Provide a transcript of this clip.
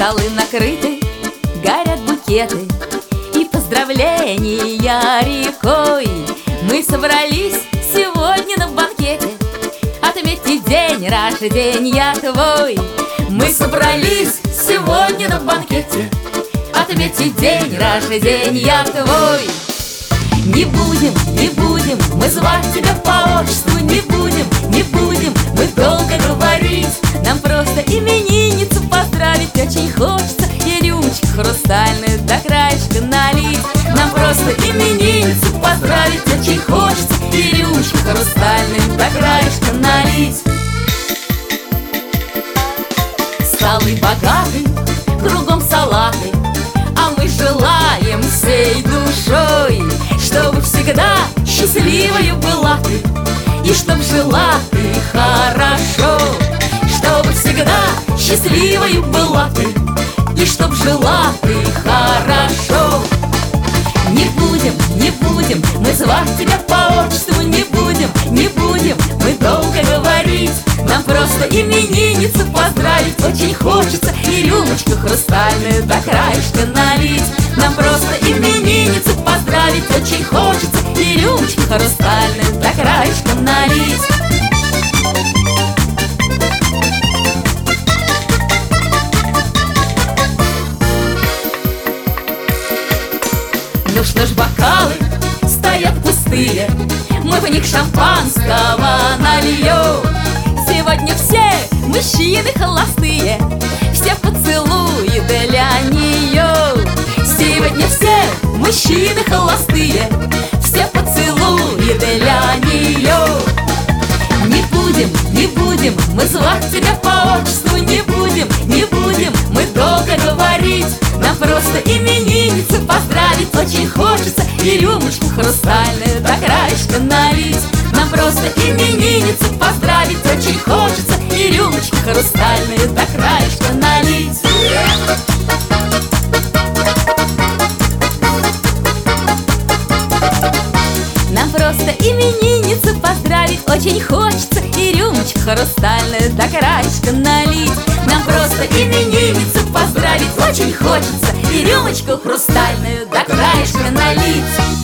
Столы накрыты, горят букеты, и поздравления рекой. Мы собрались сегодня на банкете отметить день рождения твой. Мы собрались сегодня на банкете отметить день рождения твой. Не будем мы звать тебя по отчеству, не будем мы долго говорить. Нам просто именинницу поздравить очень хочется и рюмочку хрустальную до краешка налить. Нам просто именинницу поздравить очень хочется и рюмочку хрустальную до краешка налить. Столы богаты, кругом салаты, а мы желаем всей душой, чтобы всегда счастливою была ты, и чтоб жила ты хорошо. Чтобы всегда счастливою была ты, и чтоб жила ты хорошо. Не будем мы звать тебя по отчеству, не будем мы долго говорить. Нам просто именинницу поздравить очень хочется и рюмочку хрустальную до краешка налить. Нам просто именинницу поздравить очень хочется и рюмочку хрустальную до краешка налить. Ну что ж, бокалы стоят пустые, мы в них шампанского нальем. Сегодня все мужчины холостые, все поцелуи для нее. Сегодня все мужчины холостые, все поцелуи для нее. Не будем мы звать тебя по отчеству, не будем мы долго говорить. Нам просто именинницу поздравить очень хочется и рюмочку хрустальную до краешка налить. Нам просто именинницу поздравить очень хочется и рюмочку хрустальную до краешка налить. Нам просто именинницу поздравить очень хочется и рюмочку хрустальную до краешка налить. Нам просто именинницу поздравить очень хочется и рюмочку хрустальную до краешка налить.